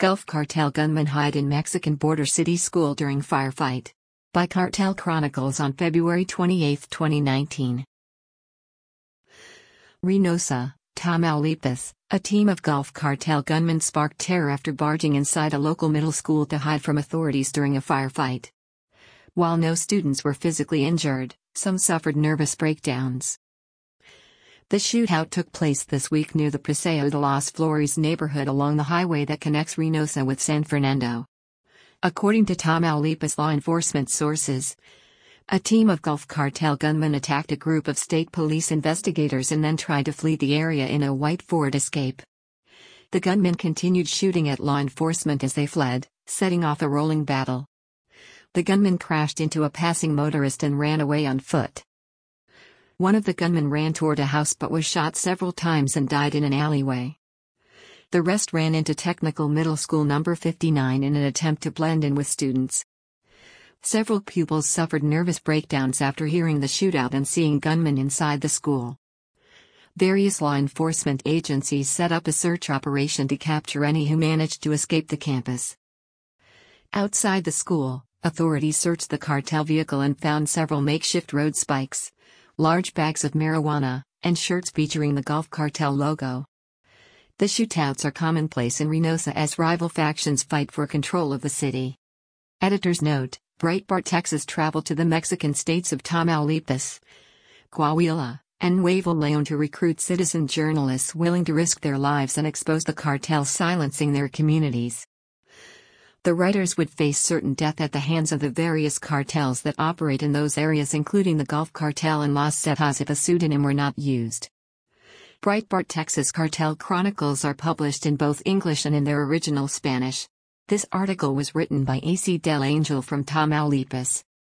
Gulf Cartel gunmen hide in Mexican border city school during firefight. By Cartel Chronicles on February 28, 2019. Reynosa, Tamaulipas, a team of Gulf Cartel gunmen sparked terror after barging inside a local middle school to hide from authorities during a firefight. While no students were physically injured, some suffered nervous breakdowns. The shootout took place this week near the Paseo de las Flores neighborhood along the highway that connects Reynosa with San Fernando. According to Tamaulipas law enforcement sources, a team of Gulf Cartel gunmen attacked a group of state police investigators and then tried to flee the area in a white Ford Escape. The gunmen continued shooting at law enforcement as they fled, setting off a rolling battle. The gunmen crashed into a passing motorist and ran away on foot. One of the gunmen ran toward a house but was shot several times and died in an alleyway. The rest ran into Technical Middle School number 59 in an attempt to blend in with students. Several pupils suffered nervous breakdowns after hearing the shootout and seeing gunmen inside the school. Various law enforcement agencies set up a search operation to capture any who managed to escape the campus. Outside the school, authorities searched the cartel vehicle and found several makeshift road spikes, large bags of marijuana, and shirts featuring the Gulf Cartel logo. The shootouts are commonplace in Reynosa as rival factions fight for control of the city. Editor's note: Breitbart Texas traveled to the Mexican states of Tamaulipas, Coahuila, and Nuevo León to recruit citizen journalists willing to risk their lives and expose the cartels silencing their communities. The writers would face certain death at the hands of the various cartels that operate in those areas, including the Gulf Cartel and Los Zetas, if a pseudonym were not used. Breitbart Texas Cartel Chronicles are published in both English and in their original Spanish. This article was written by AC Del Angel from Tamaulipas.